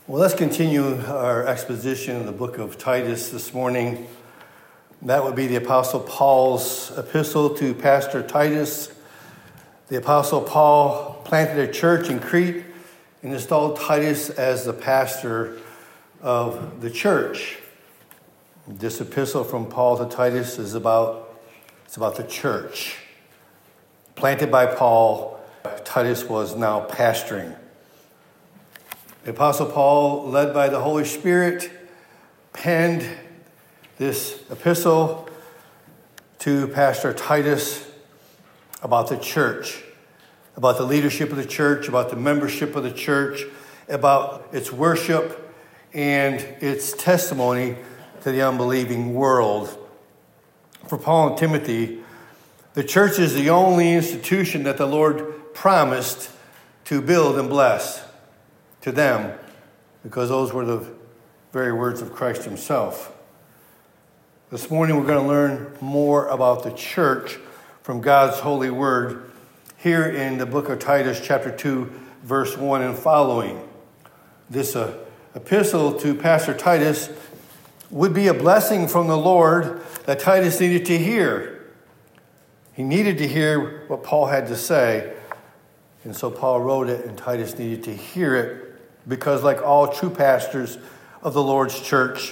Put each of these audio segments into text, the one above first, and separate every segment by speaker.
Speaker 1: Well, let's continue our exposition in the book of Titus this morning. That would be the Apostle Paul's epistle to Pastor Titus. The Apostle Paul planted a church in Crete and installed Titus as the pastor of the church. This epistle from Paul to Titus is about the church. Planted by Paul, Titus was now pastoring. The Apostle Paul, led by the Holy Spirit, penned this epistle to Pastor Titus about the church, about the leadership of the church, about the membership of the church, about its worship and its testimony to the unbelieving world. For Paul and Timothy, the church is the only institution that the Lord promised to build and bless to them, because those were the very words of Christ himself. This morning we're going to learn more about the church from God's holy word here in the book of Titus, chapter 2, verse 1 and following. This epistle to Pastor Titus would be a blessing from the Lord that Titus needed to hear. He needed to hear what Paul had to say, and so Paul wrote it, and Titus needed to hear it, because like all true pastors of the Lord's church,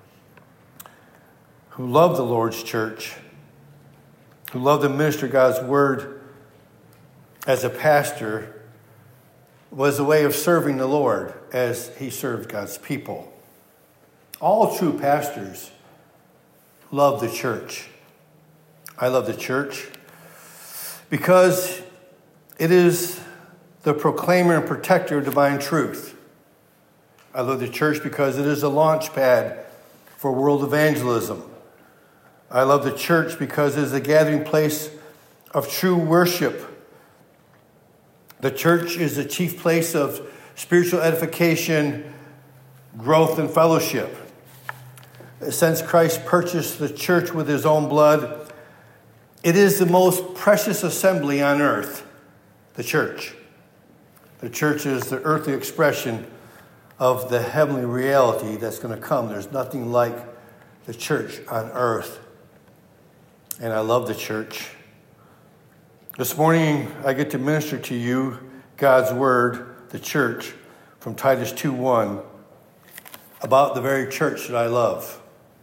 Speaker 1: who love the Lord's church, who love to minister God's word as a pastor, was a way of serving the Lord as he served God's people. All true pastors love the church. I love the church because it is the proclaimer and protector of divine truth. I love the church because it is a launch pad for world evangelism. I love the church because it is a gathering place of true worship. The church is the chief place of spiritual edification, growth, and fellowship. Since Christ purchased the church with his own blood, it is the most precious assembly on earth, the church. The church is the earthly expression of the heavenly reality that's going to come. There's nothing like the church on earth. And I love the church. This morning, I get to minister to you God's word, the church, from Titus 2:1, about the very church that I love.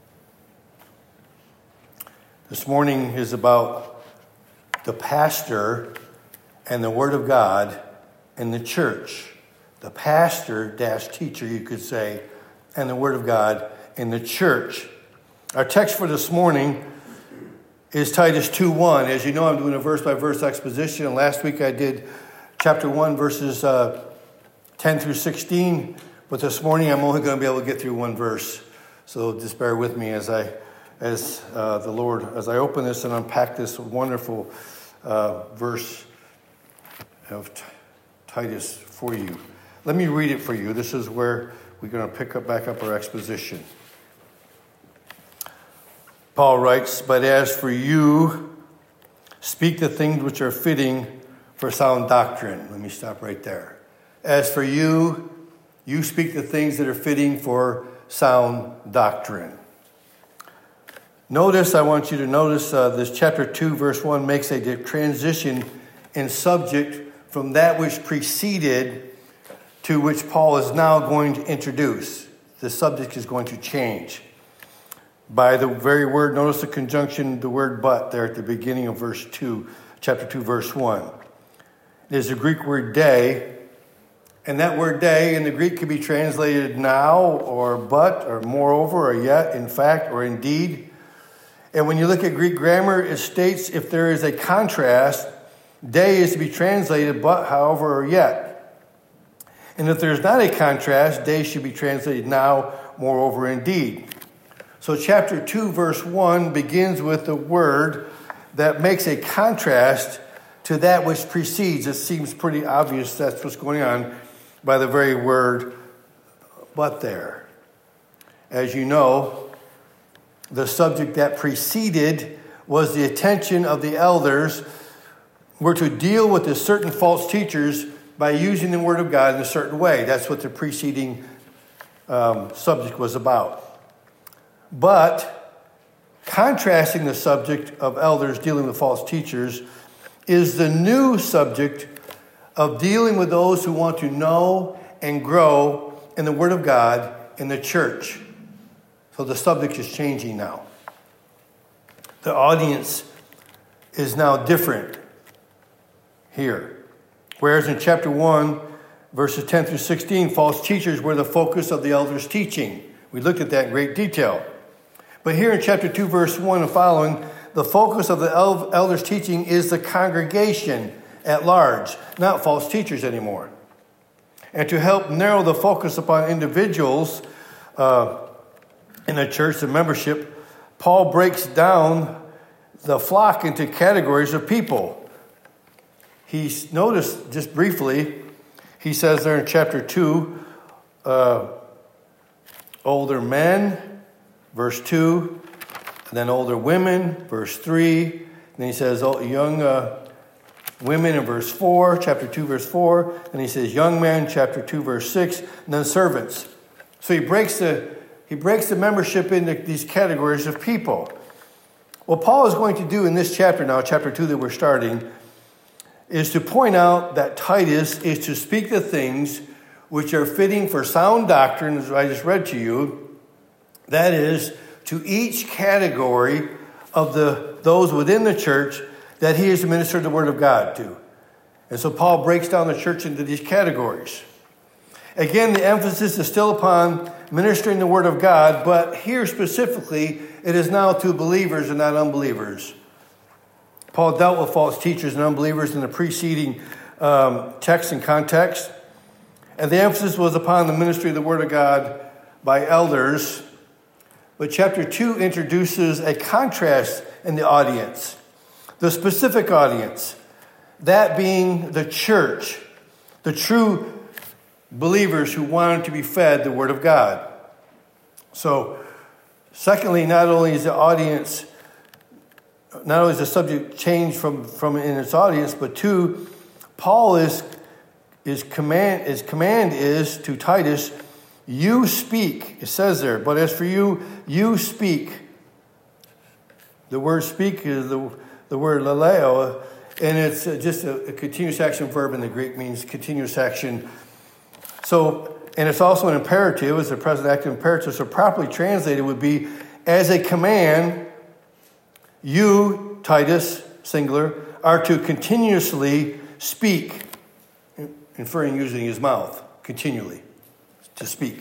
Speaker 1: This morning is about the pastor and the word of God in the church. The pastor-teacher, you could say, and the word of God in the church. Our text for this morning is Titus 2:1. As you know, I'm doing a verse-by-verse exposition, and last week I did chapter 1, verses 10 through 16, but this morning I'm only going to be able to get through one verse. So just bear with me as I open this and unpack this wonderful verse of Titus for you. Let me read it for you. This is where we're going to back up our exposition. Paul writes, "But as for you, speak the things which are fitting for sound doctrine." Let me stop right there. As for you, you speak the things that are fitting for sound doctrine. I want you to notice this chapter 2, verse 1 makes a transition in subject from that which preceded to which Paul is now going to introduce. The subject is going to change. By the very word, notice the conjunction, the word but there at the beginning of verse 2, chapter 2, verse 1. It is the Greek word day, and that word day in the Greek can be translated now, or but, or moreover, or yet, in fact, or indeed. And when you look at Greek grammar, it states if there is a contrast, day is to be translated but, however, or yet. And if there's not a contrast, day should be translated now, moreover, indeed. So chapter 2, verse 1 begins with the word that makes a contrast to that which precedes. It seems pretty obvious that's what's going on by the very word but there. As you know, the subject that preceded was the attention of the elders were to deal with the certain false teachers by using the Word of God in a certain way. That's what the preceding subject was about. But contrasting the subject of elders dealing with false teachers is the new subject of dealing with those who want to know and grow in the Word of God in the church. So the subject is changing now. The audience is now different here. Whereas in chapter 1, verses 10 through 16, false teachers were the focus of the elders' teaching. We looked at that in great detail. But here in chapter 2, verse 1 and following, the focus of the elders' teaching is the congregation at large, not false teachers anymore. And to help narrow the focus upon individuals in the church, the membership, Paul breaks down the flock into categories of people. He's noticed, just briefly, he says there in chapter 2, older men, verse 2, and then older women, verse 3. And then he says young women in verse 4, chapter 2, verse 4. And he says young men, chapter 2, verse 6. And then servants. So he breaks the membership into these categories of people. What Paul is going to do in this chapter now, chapter 2 that we're starting, is to point out that Titus is to speak the things which are fitting for sound doctrine, as I just read to you. That is, to each category of those within the church that he is to minister the Word of God to. And so Paul breaks down the church into these categories. Again, the emphasis is still upon ministering the Word of God, but here specifically, it is now to believers and not unbelievers. Paul dealt with false teachers and unbelievers in the preceding text and context. And the emphasis was upon the ministry of the Word of God by elders. But chapter 2 introduces a contrast in the audience. The specific audience, that being the church, the true believers who wanted to be fed the Word of God. So, secondly, not only is the subject changed from in its audience, but two, Paul's command is to Titus, you speak. It says there, but as for you, you speak. The word speak is the word laleo, and it's just a continuous action verb in the Greek, means continuous action. So, and it's also an imperative, it's a present active imperative, so properly translated would be, as a command, you, Titus, singular, are to continuously speak, inferring using his mouth, continually, to speak.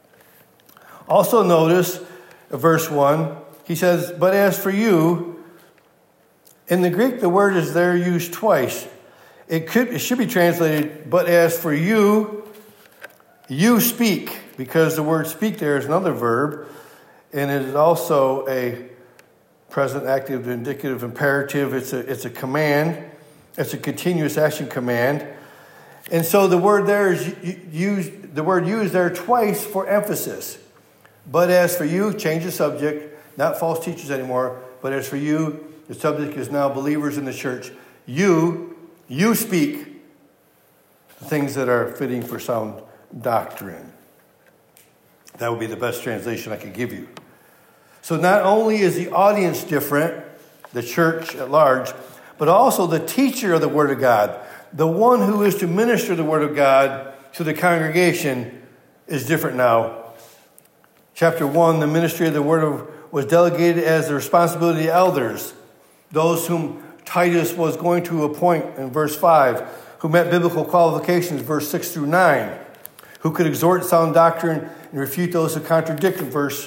Speaker 1: Also notice, verse 1, he says, but as for you, in the Greek the word is there used twice. It should be translated, but as for you, you speak, because the word speak there is another verb, and it is also a present active indicative imperative. It's a command. It's a continuous action command. And so the word there is used. The word used there twice for emphasis. But as for you, change the subject, not false teachers anymore. But as for you, the subject is now believers in the church. You speak the things that are fitting for sound doctrine. That would be the best translation I could give you. So not only is the audience different, the church at large, but also the teacher of the Word of God, the one who is to minister the Word of God to the congregation, is different now. Chapter 1, the ministry of the Word was delegated as the responsibility of elders, those whom Titus was going to appoint in verse 5, who met biblical qualifications, verse 6 through 9, who could exhort sound doctrine and refute those who contradict in verse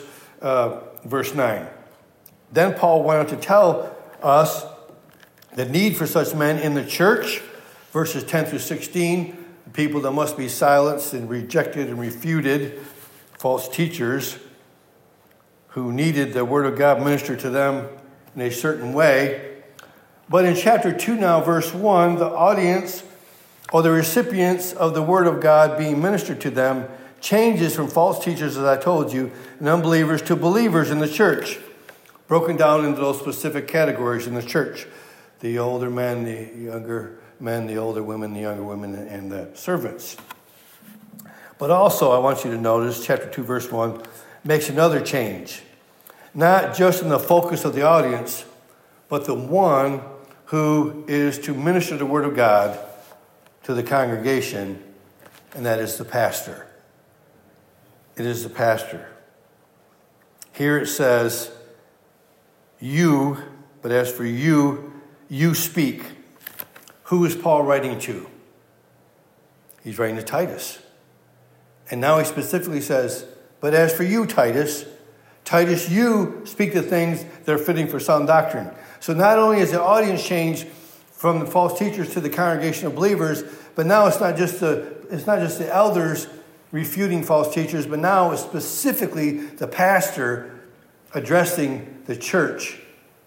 Speaker 1: 9. Then Paul went on to tell us the need for such men in the church, verses 10 through 16, people that must be silenced and rejected and refuted, false teachers who needed the Word of God ministered to them in a certain way. But in chapter 2 now, verse 1, the audience or the recipients of the Word of God being ministered to them changes from false teachers, as I told you, and unbelievers to believers in the church, broken down into those specific categories in the church. The older men, the younger men, the older women, the younger women, and the servants. But also, I want you to notice, chapter 2, verse 1, makes another change. Not just in the focus of the audience, but the one who is to minister the word of God to the congregation, and that is the pastor. It is the pastor. Here it says, you, but as for you, you speak. Who is Paul writing to? He's writing to Titus. And now he specifically says, but as for you, Titus, you speak the things that are fitting for sound doctrine. So not only is the audience changed from the false teachers to the congregation of believers, but now it's not just the elders refuting false teachers, but now it's specifically the pastor addressing the church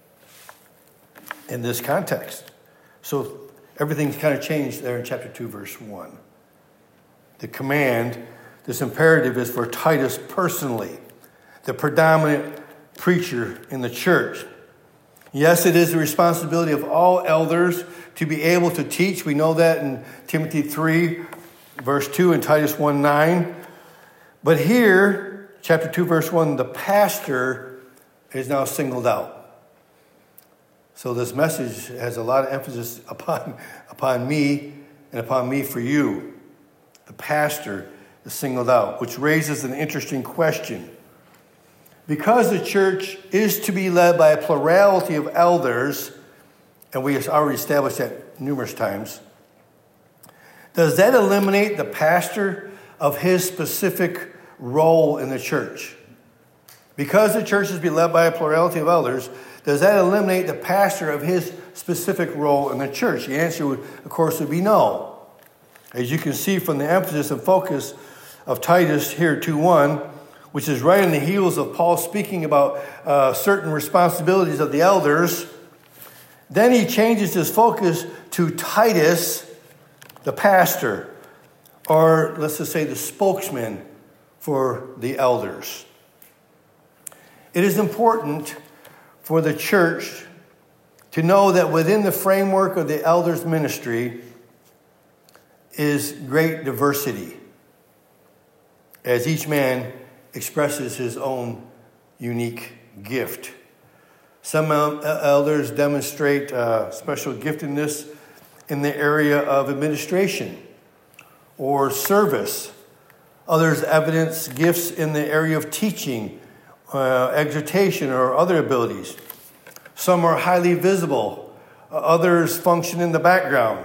Speaker 1: in this context. So everything's kind of changed there in chapter 2, verse 1. The command, this imperative, is for Titus personally, the predominant preacher in the church. Yes, it is the responsibility of all elders to be able to teach. We know that in Timothy 3, verse 2, and Titus 1:9. But here, chapter 2, verse 1, the pastor is now singled out. So this message has a lot of emphasis upon me and upon me for you. The pastor is singled out, which raises an interesting question. Because the church is to be led by a plurality of elders, and we have already established that numerous times, does that eliminate the pastor of his specific role in the church? Because the church is to be led by a plurality of elders, does that eliminate the pastor of his specific role in the church? The answer, of course, would be no. As you can see from the emphasis and focus of Titus here, 2:1, which is right on the heels of Paul speaking about certain responsibilities of the elders, then he changes his focus to Titus, the pastor, or let's just say the spokesman for the elders. It is important for the church to know that within the framework of the elders' ministry is great diversity, as each man expresses his own unique gift. Some elders demonstrate special giftedness in the area of administration or service. Others evidence gifts in the area of teaching, exhortation, or other abilities. Some are highly visible. Others function in the background.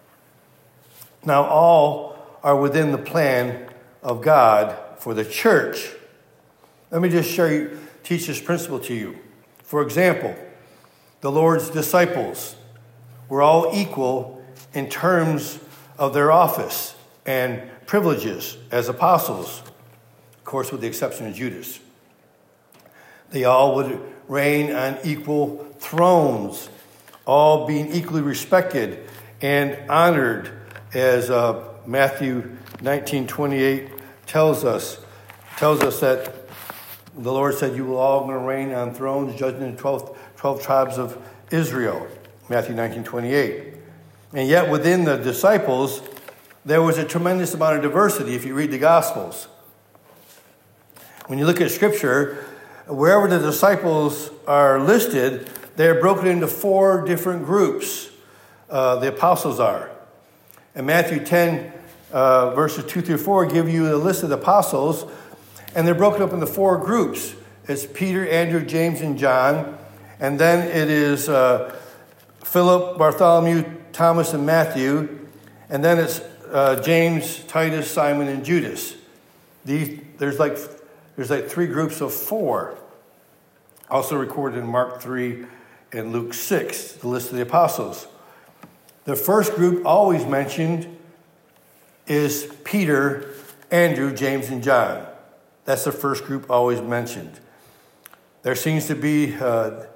Speaker 1: Now, all are within the plan of God for the church. Let me just teach this principle to you. For example, the Lord's disciples were all equal in terms of their office and privileges as apostles, of course, with the exception of Judas. They all would reign on equal thrones, all being equally respected and honored, as Matthew 19:28 tells us that the Lord said, you will all going to reign on thrones, judging the 12 tribes of Israel, Matthew 19:28. And yet within the disciples, there was a tremendous amount of diversity if you read the Gospels. When you look at Scripture, wherever the disciples are listed, they're broken into 4 different groups. The apostles are. And Matthew 10, verses 2 through 4 give you a list of the apostles, and they're broken up into 4 groups. It's Peter, Andrew, James, and John. And then it is Philip, Bartholomew, Thomas, and Matthew. And then it's James, Titus, Simon, and Judas. There's like 3 groups of 4. Also recorded in Mark 3 and Luke 6, the list of the apostles. The first group always mentioned is Peter, Andrew, James, and John. That's the first group always mentioned. There seems to be a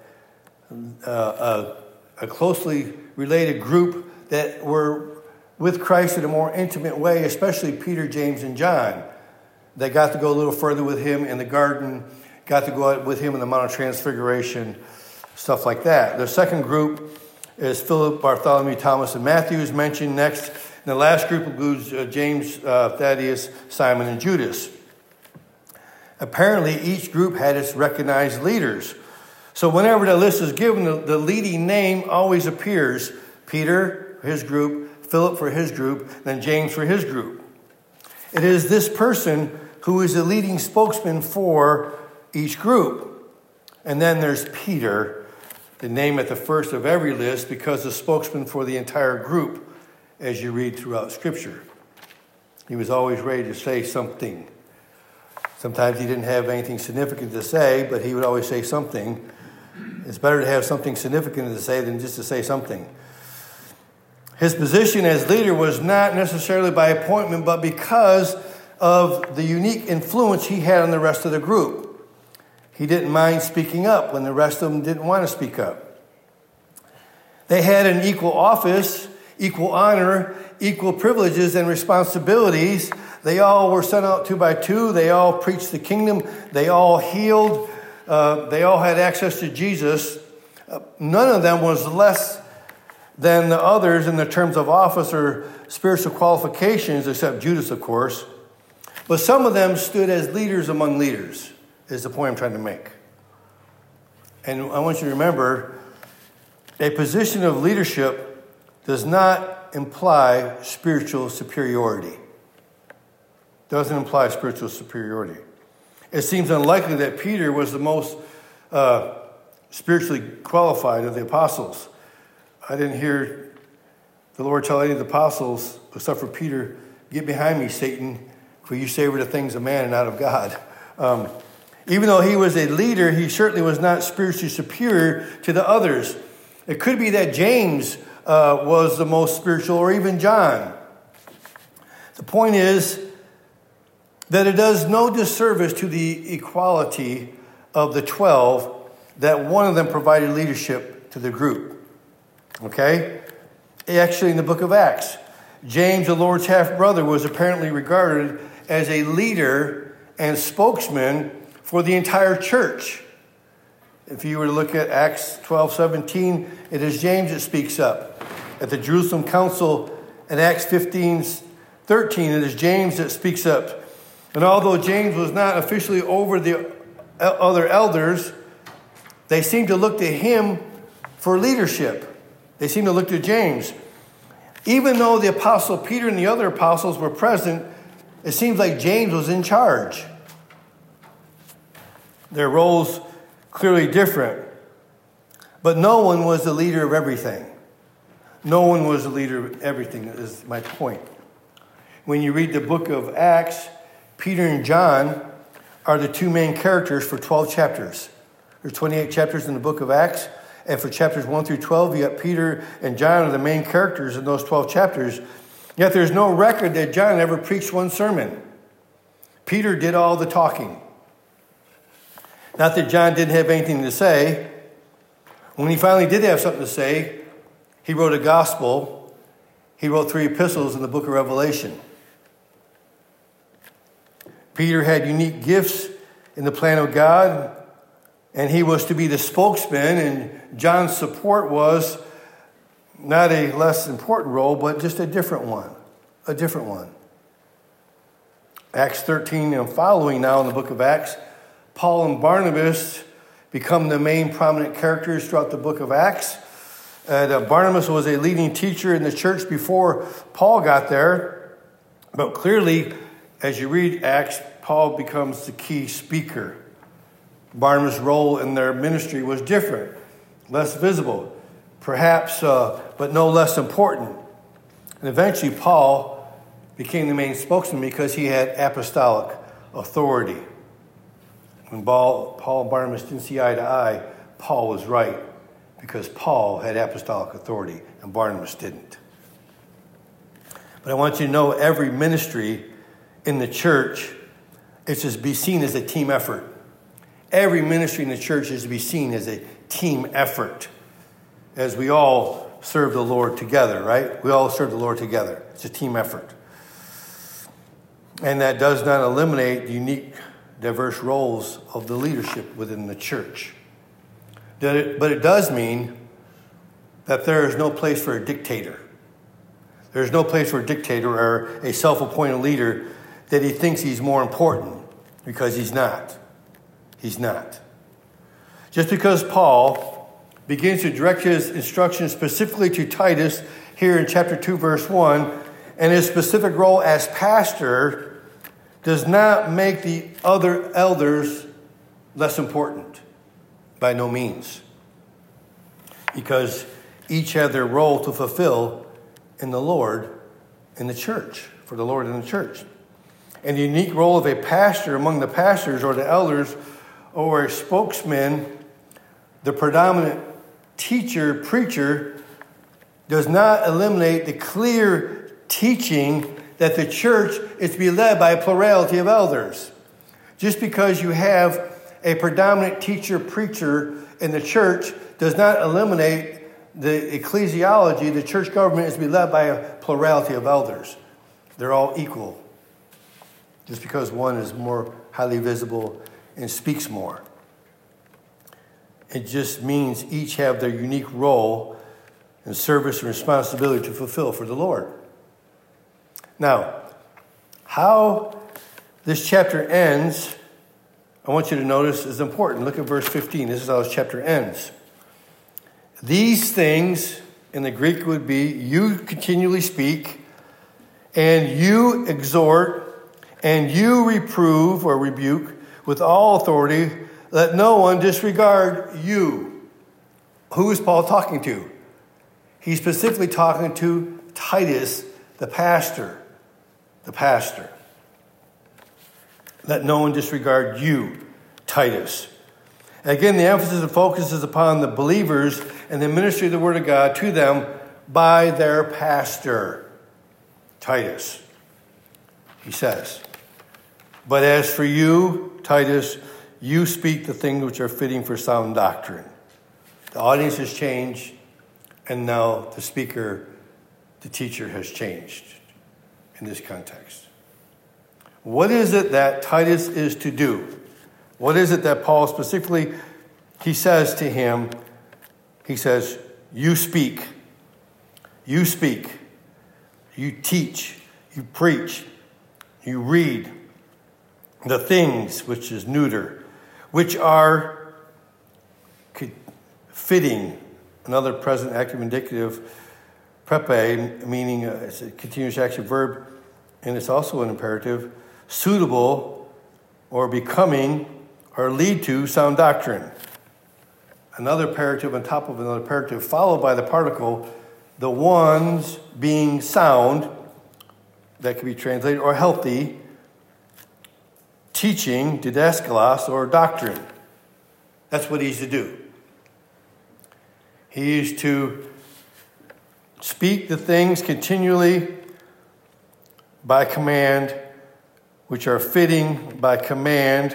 Speaker 1: closely related group that were with Christ in a more intimate way, especially Peter, James, and John. They got to go a little further with him in the garden, got to go out with him in the Mount of Transfiguration, stuff like that. The second group is Philip, Bartholomew, Thomas, and Matthew is mentioned next. And the last group includes James, Thaddeus, Simon, and Judas. Apparently, each group had its recognized leaders. So whenever the list is given, the leading name always appears. Peter for his group, Philip for his group, then James for his group. It is this person who is the leading spokesman for each group. And then there's Peter, the name at the first of every list, because the spokesman for the entire group, as you read throughout Scripture. He was always ready to say something. Sometimes he didn't have anything significant to say, but he would always say something. It's better to have something significant to say than just to say something. His position as leader was not necessarily by appointment, but because of the unique influence he had on the rest of the group. He didn't mind speaking up when the rest of them didn't want to speak up. They had an equal office, equal honor, equal privileges and responsibilities. They all were sent out 2 by 2. They all preached the kingdom. They all healed. They all had access to Jesus. None of them was less than the others in the terms of office or spiritual qualifications, except Judas, of course. But some of them stood as leaders among leaders, is the point I'm trying to make. And I want you to remember, a position of leadership does not imply spiritual superiority. Doesn't imply spiritual superiority. It seems unlikely that Peter was the most spiritually qualified of the apostles. I didn't hear the Lord tell any of the apostles, except for Peter, "Get behind me, Satan, for you savor the things of man and not of God." Even though he was a leader, he certainly was not spiritually superior to the others. It could be that James was the most spiritual, or even John. The point is that it does no disservice to the equality of the 12 that one of them provided leadership to the group. Okay? Actually, in the book of Acts, James, the Lord's half-brother, was apparently regarded as a leader and spokesman for the entire church. If you were to look at Acts 12:17, it is James that speaks up. At the Jerusalem Council in Acts 15:13, it is James that speaks up. And although James was not officially over the other elders, they seemed to look to him for leadership. They seemed to look to James. Even though the apostle Peter and the other apostles were present, it seems like James was in charge. Their roles clearly different. But no one was the leader of everything. No one was the leader of everything, is my point. When you read the book of Acts, Peter and John are the two main characters for 12 chapters. There's 28 chapters in the book of Acts. And for chapters 1 through 12, you got Peter and John are the main characters in those 12 chapters. Yet there's no record that John ever preached one sermon. Peter did all the talking. Not that John didn't have anything to say. When he finally did have something to say, he wrote a gospel. He wrote 3 epistles in the book of Revelation. Peter had unique gifts in the plan of God, and he was to be the spokesman, and John's support was not a less important role, but just a different one. A different one. Acts 13 and following now in the book of Acts, Paul and Barnabas become the main prominent characters throughout the book of Acts. Barnabas was a leading teacher in the church before Paul got there. But clearly, as you read Acts, Paul becomes the key speaker. Barnabas' role in their ministry was different, less visible, perhaps, but no less important. And eventually, Paul became the main spokesman because he had apostolic authority. When Paul and Barnabas didn't see eye to eye, Paul was right because Paul had apostolic authority and Barnabas didn't. But I want you to know every ministry in the church is to be seen as a team effort. Every ministry in the church is to be seen as a team effort, as we all serve the Lord together, right? We all serve the Lord together. It's a team effort. And that does not eliminate the unique, diverse roles of the leadership within the church. But it does mean that there is no place for a dictator. There's no place for a dictator or a self-appointed leader that he thinks he's more important, because he's not. He's not. Just because Paul begins to direct his instructions specifically to Titus here in chapter 2, verse 1, and his specific role as pastor does not make the other elders less important. By no means. Because each have their role to fulfill in the Lord, in the church, for the Lord in the church. And the unique role of a pastor among the pastors or the elders or a spokesman, the predominant teacher, preacher, does not eliminate the clear teaching that the church is to be led by a plurality of elders. Just because you have a predominant teacher, preacher in the church does not eliminate the ecclesiology, the church government, is to be led by a plurality of elders. They're all equal. Just because one is more highly visible and speaks more. It just means each have their unique role and service and responsibility to fulfill for the Lord. Now, how this chapter ends, I want you to notice, is important. Look at verse 15. This is how this chapter ends. These things, in the Greek would be, you continually speak, and you exhort, and you reprove or rebuke with all authority. Let no one disregard you. Who is Paul talking to? He's specifically talking to Titus, the pastor. The pastor. Let no one disregard you, Titus. Again, the emphasis and focus is upon the believers and the ministry of the Word of God to them by their pastor, Titus. He says, but as for you, Titus, you speak the things which are fitting for sound doctrine. The audience has changed, and now the speaker, the teacher, has changed in this context. What is it that Titus is to do? What is it that Paul specifically, he says to him, he says, you speak, you teach, you preach, you read the things, which is neuter, which are fitting, another present active indicative, prepe, meaning it's a continuous action verb, and it's also an imperative, suitable or becoming or lead to sound doctrine. Another imperative on top of another imperative, followed by the particle, the ones being sound, that can be translated, or healthy, teaching, didaskalos, or doctrine. That's what he's to do. He is to speak the things continually by command, which are fitting by command,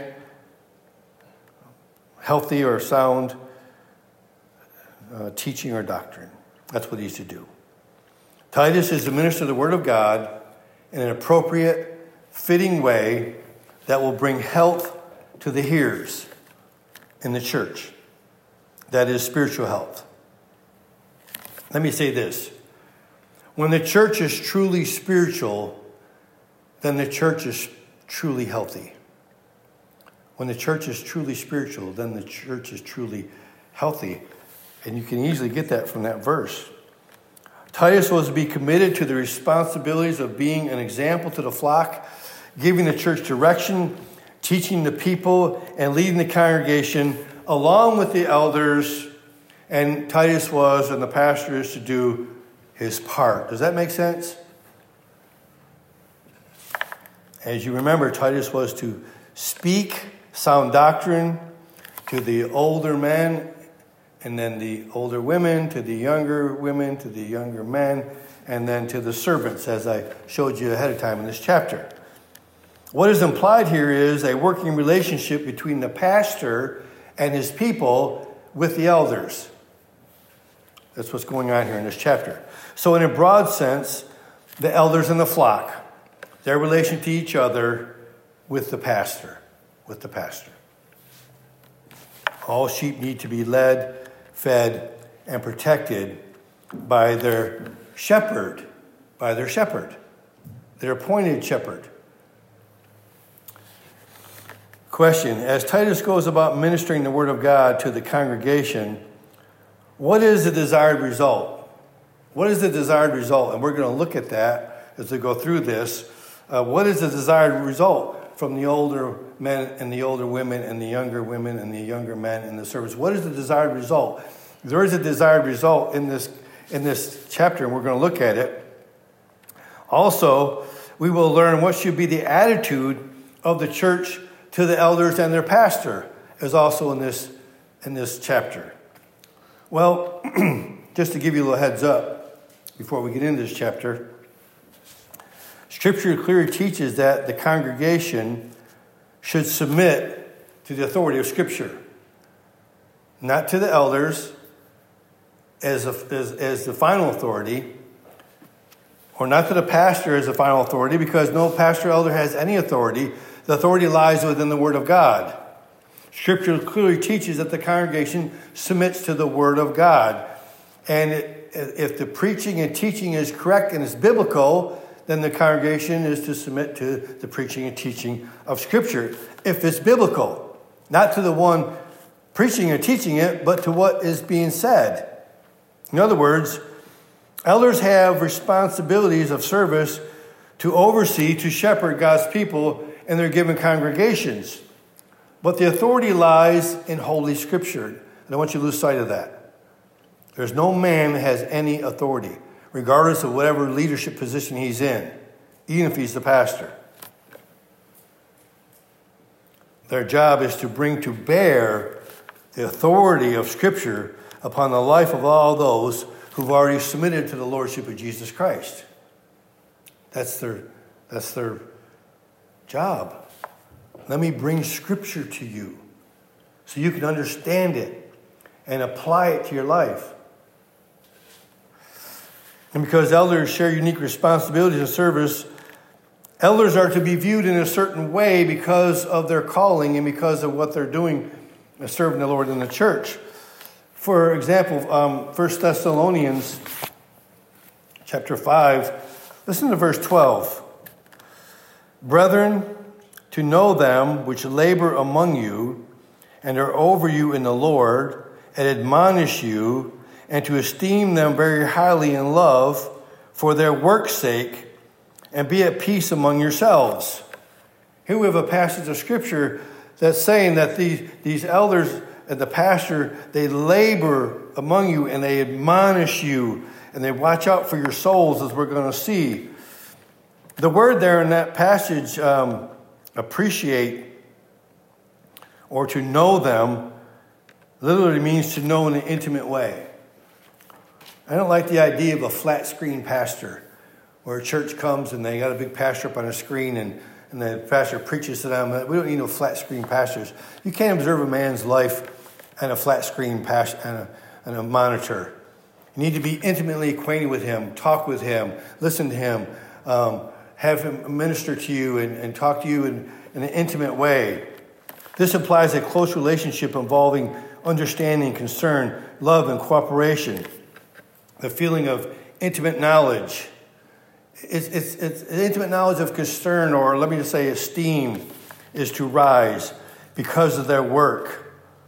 Speaker 1: healthy or sound teaching or doctrine. That's what he's to do. Titus is to minister the Word of God in an appropriate, fitting way that will bring health to the hearers in the church. That is spiritual health. Let me say this. When the church is truly spiritual, then the church is truly healthy. When the church is truly spiritual, then the church is truly healthy. And you can easily get that from that verse. Titus was to be committed to the responsibilities of being an example to the flock, giving the church direction, teaching the people, and leading the congregation along with the elders. And Titus was, and the pastor is to do his part. Does that make sense? As you remember, Titus was to speak sound doctrine to the older men, and then the older women, to the younger women, to the younger men, and then to the servants, as I showed you ahead of time in this chapter. What is implied here is a working relationship between the pastor and his people with the elders. That's what's going on here in this chapter. So in a broad sense, the elders and the flock, their relation to each other with the pastor. All sheep need to be led, fed, and protected by their shepherd, by their shepherd, their appointed shepherd. Question: as Titus goes about ministering the word of God to the congregation, what is the desired result? What is the desired result? And we're going to look at that as we go through this. What is the desired result from the older men and the older women and the younger women and the younger men in the service? What is the desired result? There is a desired result in this chapter, and we're going to look at it. Also, we will learn what should be the attitude of the church to the elders and their pastor, is also in this chapter. Well, just to give you a little heads up before we get into this chapter, Scripture clearly teaches that the congregation should submit to the authority of Scripture, not to the elders as the final authority, or not to the pastor as the final authority, because no pastor or elder has any authority. The authority lies within the Word of God. Scripture clearly teaches that the congregation submits to the Word of God. And if the preaching and teaching is correct and is biblical, then the congregation is to submit to the preaching and teaching of Scripture. If it's biblical, not to the one preaching or teaching it, but to what is being said. In other words, elders have responsibilities of service to oversee, to shepherd God's people in their given congregations. But the authority lies in Holy Scripture. And I want you to lose sight of that. There's no man that has any authority, regardless of whatever leadership position he's in, even if he's the pastor. Their job is to bring to bear the authority of Scripture upon the life of all those who've already submitted to the Lordship of Jesus Christ. That's their job. Let me bring Scripture to you so you can understand it and apply it to your life. And because elders share unique responsibilities in service, elders are to be viewed in a certain way because of their calling and because of what they're doing serving the Lord in the church. For example, 1 Thessalonians chapter 5, listen to verse 12. Brethren, to know them which labor among you and are over you in the Lord, and admonish you, and to esteem them very highly in love for their work's sake, and be at peace among yourselves. Here we have a passage of Scripture that's saying that these elders and the pastor, they labor among you and they admonish you and they watch out for your souls, as we're going to see. The word there in that passage, appreciate or to know them, literally means to know in an intimate way. I don't like the idea of a flat screen pastor where a church comes and they got a big pastor up on a screen and the pastor preaches to them. We don't need no flat screen pastors. You can't observe a man's life on a flat screen and a monitor. You need to be intimately acquainted with him, talk with him, listen to him, have him minister to you and talk to you in an intimate way. This implies a close relationship involving understanding, concern, love, and cooperation. The feeling of intimate knowledge. It's intimate knowledge of concern, or let me just say esteem, is to rise because of their work.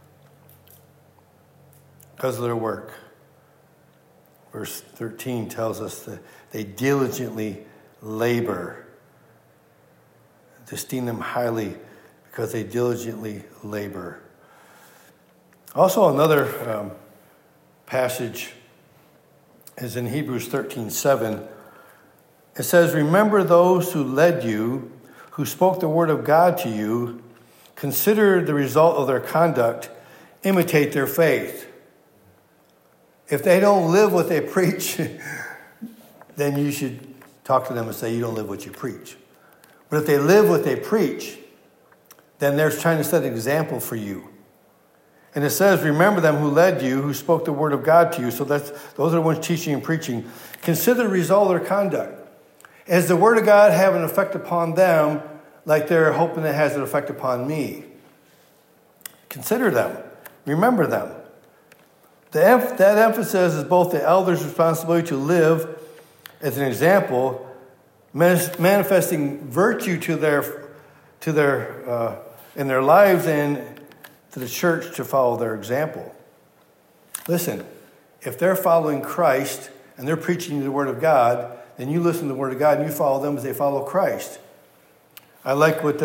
Speaker 1: Because of their work. Verse 13 tells us that they diligently labor. To esteem them highly because they diligently labor. Also, another passage is in Hebrews 13:7. It says, remember those who led you, who spoke the word of God to you, consider the result of their conduct, imitate their faith. If they don't live what they preach, then you should talk to them and say, you don't live what you preach. But if they live what they preach, then they're trying to set an example for you. And it says, remember them who led you, who spoke the word of God to you. So those are the ones teaching and preaching. Consider the result of their conduct. Is the word of God have an effect upon them like they're hoping it has an effect upon me? Consider them. Remember them. That emphasis is both the elder's responsibility to live as an example, manifesting virtue to their in their lives and to the church to follow their example. Listen, if they're following Christ and they're preaching the Word of God, then you listen to the Word of God and you follow them as they follow Christ. I like what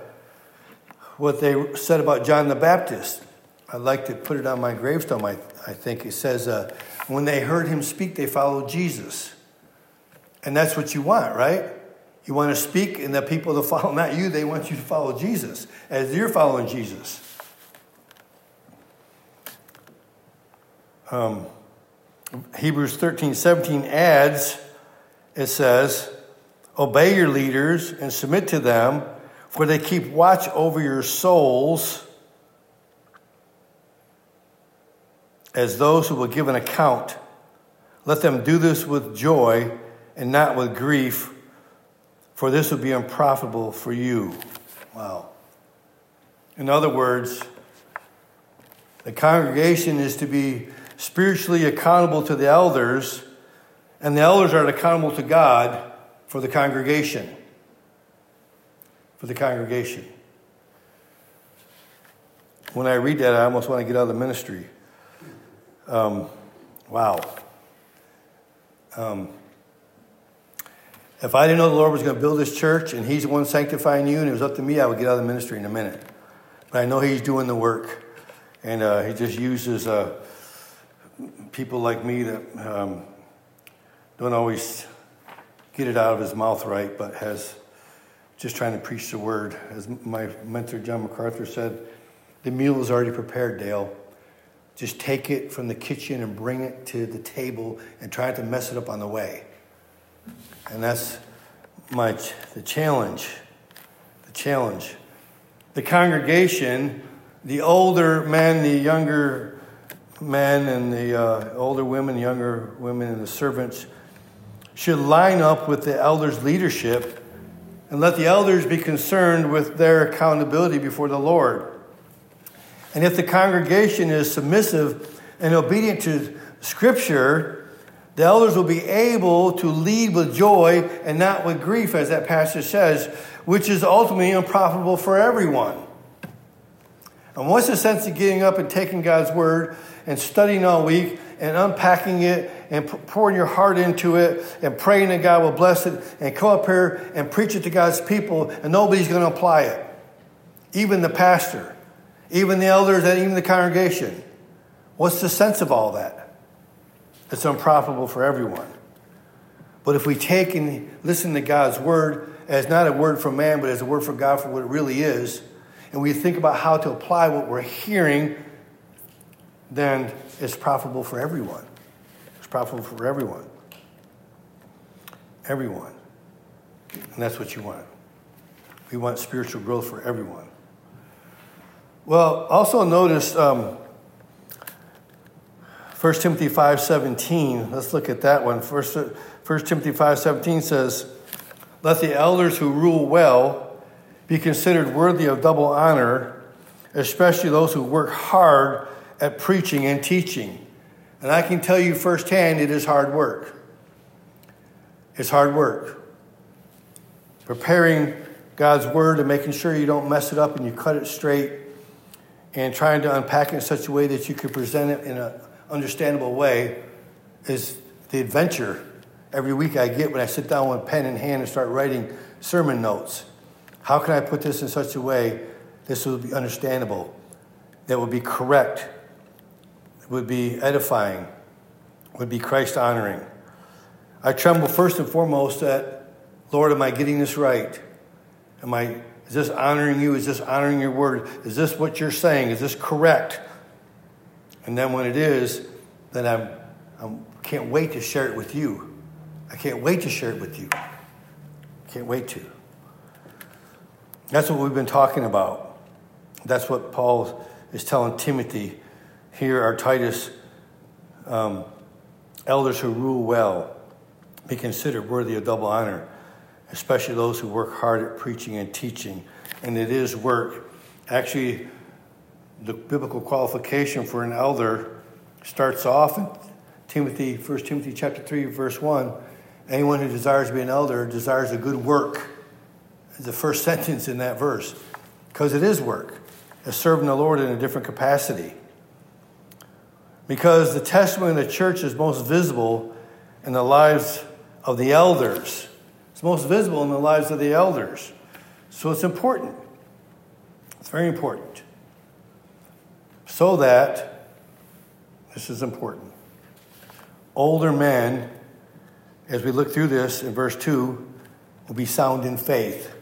Speaker 1: they said about John the Baptist. I'd like to put it on my gravestone. I think it says, when they heard him speak, they followed Jesus. And that's what you want, right? You want to speak, and the people that follow, not you, they want you to follow Jesus as you're following Jesus. Hebrews 13:17 adds, it says, obey your leaders and submit to them, for they keep watch over your souls as those who will give an account. Let them do this with joy and not with grief, for this would be unprofitable for you. Wow. In other words, the congregation is to be spiritually accountable to the elders, and the elders are accountable to God for the congregation. For the congregation. When I read that, I almost want to get out of the ministry. Wow. If I didn't know the Lord was going to build this church and he's the one sanctifying you and it was up to me, I would get out of the ministry in a minute. But I know he's doing the work. And he just uses people like me that don't always get it out of his mouth right, but has just trying to preach the word. As my mentor John MacArthur said, the meal is already prepared, Dale. Just take it from the kitchen and bring it to the table and try not to mess it up on the way. And that's the challenge. The challenge. The congregation, the older men, the younger men, and the older women, younger women, and the servants should line up with the elders' leadership and let the elders be concerned with their accountability before the Lord. And if the congregation is submissive and obedient to Scripture, the elders will be able to lead with joy and not with grief, as that passage says, which is ultimately unprofitable for everyone. And what's the sense of getting up and taking God's word and studying all week and unpacking it and pouring your heart into it and praying that God will bless it and come up here and preach it to God's people and nobody's going to apply it? Even the pastor, even the elders, and even the congregation. What's the sense of all that? It's unprofitable for everyone. But if we take and listen to God's word as not a word from man, but as a word from God for what it really is, and we think about how to apply what we're hearing, then it's profitable for everyone. It's profitable for everyone. Everyone. And that's what you want. We want spiritual growth for everyone. Well, also notice 1 Timothy 5:17. Let's look at that one. 1 Timothy 5:17 says, let the elders who rule well be considered worthy of double honor, especially those who work hard at preaching and teaching. And I can tell you firsthand, it is hard work. It's hard work. Preparing God's word and making sure you don't mess it up and you cut it straight, and trying to unpack it in such a way that you can present it in an understandable way is the adventure every week I get when I sit down with pen in hand and start writing sermon notes. How can I put this in such a way this will be understandable, that would be correct, would be edifying, would be Christ-honoring? I tremble first and foremost that, Lord, am I getting this right? Is this honoring you? Is this honoring your word? Is this what you're saying? Is this correct? And then when it is, then I can't wait to share it with you. I can't wait to share it with you. Can't wait to. That's what we've been talking about. That's what Paul is telling Timothy. Here are Titus, elders who rule well, be considered worthy of double honor, especially those who work hard at preaching and teaching. And it is work. Actually, the biblical qualification for an elder starts off in 1 Timothy chapter 3, verse 1. Anyone who desires to be an elder desires a good work. It's the first sentence in that verse. Because it is work. It's serving the Lord in a different capacity. Because the testimony of the church is most visible in the lives of the elders. It's most visible in the lives of the elders. So it's important. It's very important. So that, this is important, older men, as we look through this in verse 2, will be sound in faith.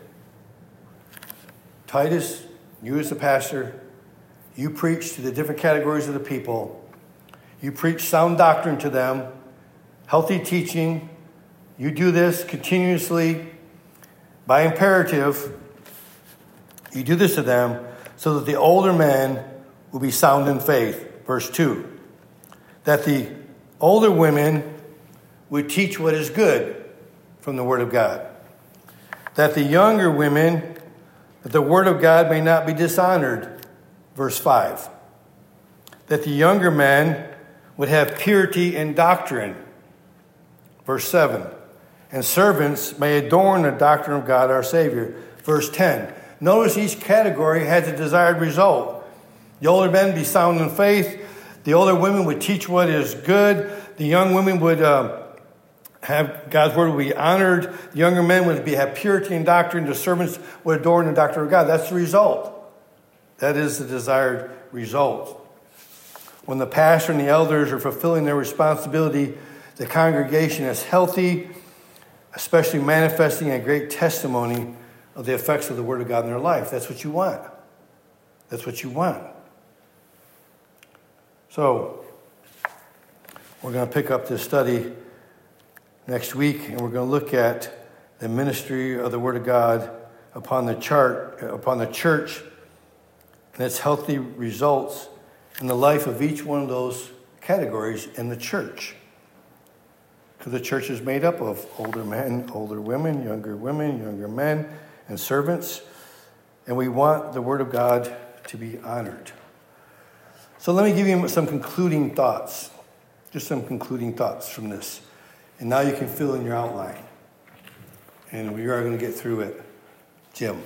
Speaker 1: Titus, you as the pastor, you preach to the different categories of the people. You preach sound doctrine to them, healthy teaching. You do this continuously by imperative. You do this to them so that the older men will be sound in faith. Verse 2, that the older women would teach what is good from the Word of God. That the younger women, that the Word of God may not be dishonored. Verse 5. That the younger men would have purity in doctrine. Verse 7. And servants may adorn the doctrine of God our Savior. Verse 10. Notice each category has a desired result. The older men be sound in faith. The older women would teach what is good. The young women would have God's word will be honored. The younger men would have purity in doctrine. The servants would adorn the doctrine of God. That's the result. That is the desired result. When the pastor and the elders are fulfilling their responsibility, the congregation is healthy, especially manifesting a great testimony of the effects of the Word of God in their life. That's what you want. That's what you want. So, we're going to pick up this study next week, and we're going to look at the ministry of the Word of God upon the church, and its healthy results in the life of each one of those categories in the church. Because the church is made up of older men, older women, younger men, and servants. And we want the Word of God to be honored. So let me give you some concluding thoughts. Just some concluding thoughts from this. And now you can fill in your outline. And we are going to get through it. Jim.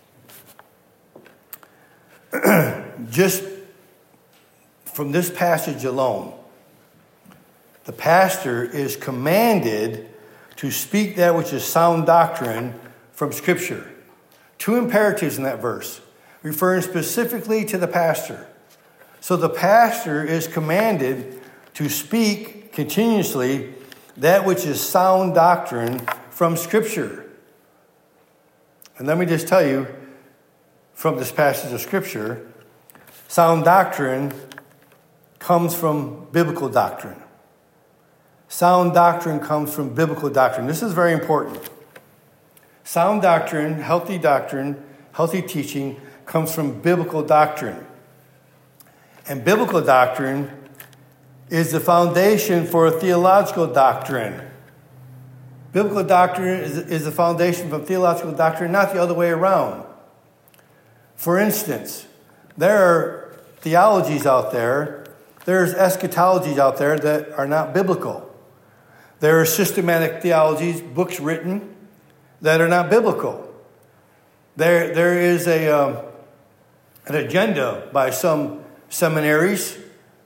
Speaker 1: Just from this passage alone, the pastor is commanded to speak that which is sound doctrine from Scripture. Two imperatives in that verse, referring specifically to the pastor. So the pastor is commanded to speak continuously that which is sound doctrine from Scripture. And let me just tell you, from this passage of Scripture, sound doctrine comes from biblical doctrine. Sound doctrine comes from biblical doctrine. This is very important. Sound doctrine, healthy teaching comes from biblical doctrine. And biblical doctrine is the foundation for a theological doctrine. Biblical doctrine is the foundation for theological doctrine, not the other way around. For instance, there are theologies out there, there's eschatologies out there that are not biblical. There are systematic theologies, books written, that are not biblical. There is an agenda by some seminaries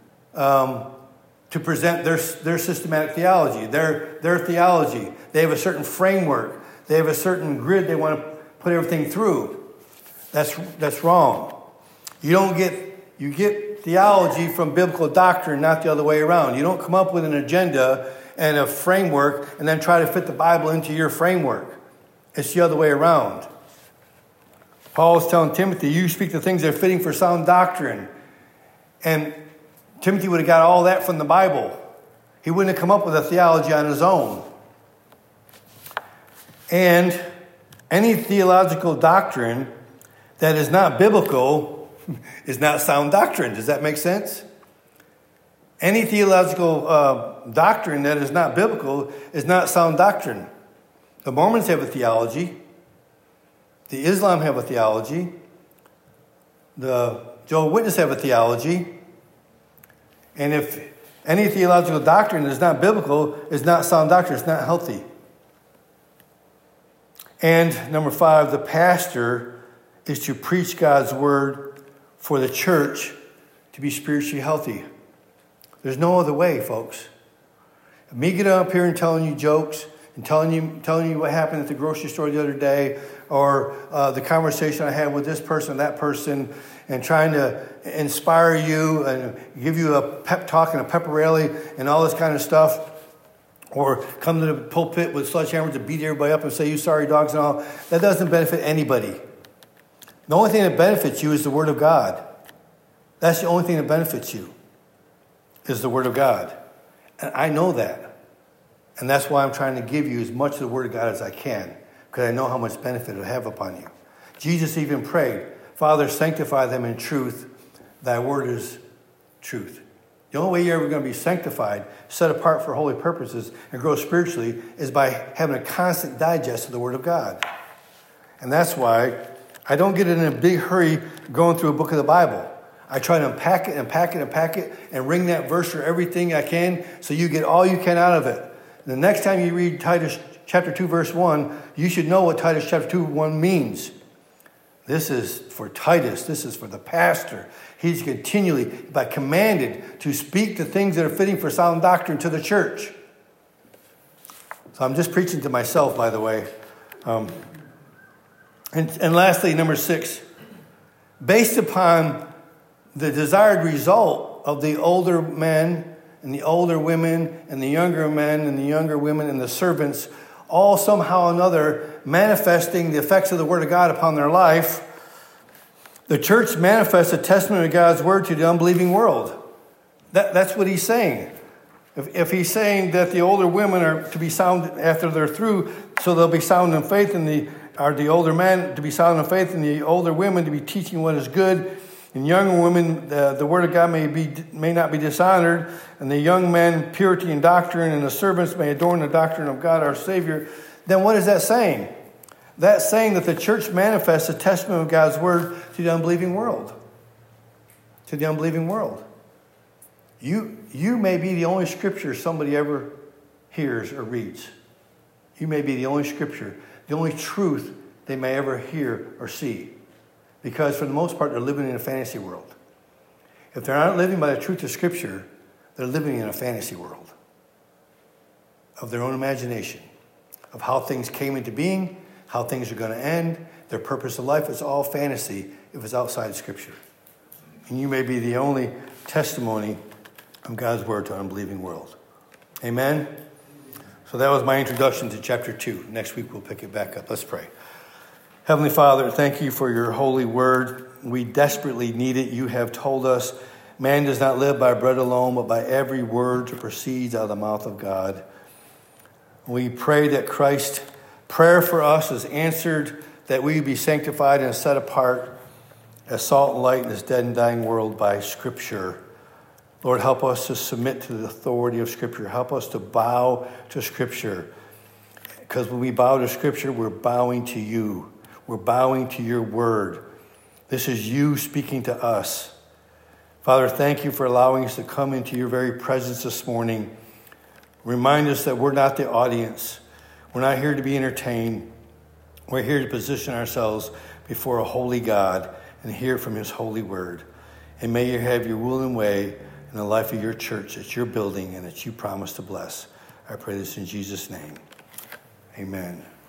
Speaker 1: to present their systematic theology, their theology. They have a certain framework. They have a certain grid they want to put everything through. That's wrong. You get theology from biblical doctrine, not the other way around. You don't come up with an agenda and a framework and then try to fit the Bible into your framework. It's the other way around. Paul is telling Timothy, you speak the things that are fitting for sound doctrine. And Timothy would have got all that from the Bible. He wouldn't have come up with a theology on his own. And any theological doctrine that is not biblical is not sound doctrine. Does that make sense? Any theological doctrine that is not biblical is not sound doctrine. The Mormons have a theology. The Islam have a theology. The Jehovah's Witnesses have a theology. And if any theological doctrine is not biblical, is not sound doctrine, it's not healthy. And number 5, the pastor is to preach God's word for the church to be spiritually healthy. There's no other way, folks. Me getting up here and telling you jokes and telling you what happened at the grocery store the other day, or the conversation I had with this person, that person, and trying to inspire you and give you a pep talk and a pep rally and all this kind of stuff, or come to the pulpit with sledgehammers to beat everybody up and say, you sorry dogs and all, that doesn't benefit anybody. The only thing that benefits you is the Word of God. That's the only thing that benefits you, is the Word of God. And I know that. And that's why I'm trying to give you as much of the Word of God as I can, because I know how much benefit it'll have upon you. Jesus even prayed, Father, sanctify them in truth. Thy word is truth. The only way you're ever going to be sanctified, set apart for holy purposes, and grow spiritually is by having a constant digest of the Word of God. And that's why I don't get in a big hurry going through a book of the Bible. I try to unpack it, and wring that verse for everything I can so you get all you can out of it. And the next time you read Titus chapter 2, verse 1, you should know what Titus chapter 2, 1 means. This is for Titus. This is for the pastor. He's continually commanded to speak the things that are fitting for sound doctrine to the church. So I'm just preaching to myself, by the way. And lastly, number 6, based upon the desired result of the older men and the older women and the younger men and the younger women and the servants, all somehow or another manifesting the effects of the Word of God upon their life, the church manifests a testimony of God's Word to the unbelieving world. That's what he's saying. If he's saying that the older women are to be sound after they're through, so they'll be sound in faith, and the older men to be sound in faith, and the older women to be teaching what is good, and younger women, the Word of God may not be dishonored, and the young men, purity and doctrine, and the servants may adorn the doctrine of God our Savior, then what is that saying? That's saying that the church manifests a testimony of God's Word to the unbelieving world. To the unbelieving world. You may be the only scripture somebody ever hears or reads. You may be the only scripture, the only truth they may ever hear or see. Because for the most part, they're living in a fantasy world. If they're not living by the truth of Scripture, they're living in a fantasy world of their own imagination, of how things came into being, how things are going to end, their purpose of life. It's all fantasy if it's outside of Scripture. And you may be the only testimony of God's Word to an unbelieving world. Amen? So that was my introduction to chapter 2. Next week we'll pick it back up. Let's pray. Heavenly Father, thank you for your holy word. We desperately need it. You have told us man does not live by bread alone, but by every word that proceeds out of the mouth of God. We pray that Christ's prayer for us is answered, that we be sanctified and set apart as salt and light in this dead and dying world by Scripture. Lord, help us to submit to the authority of Scripture. Help us to bow to Scripture. Because when we bow to Scripture, we're bowing to you. We're bowing to your word. This is you speaking to us. Father, thank you for allowing us to come into your very presence this morning. Remind us that we're not the audience. We're not here to be entertained. We're here to position ourselves before a holy God and hear from his holy word. And may you have your will and way in the life of your church that you're building and that you promise to bless. I pray this in Jesus' name. Amen.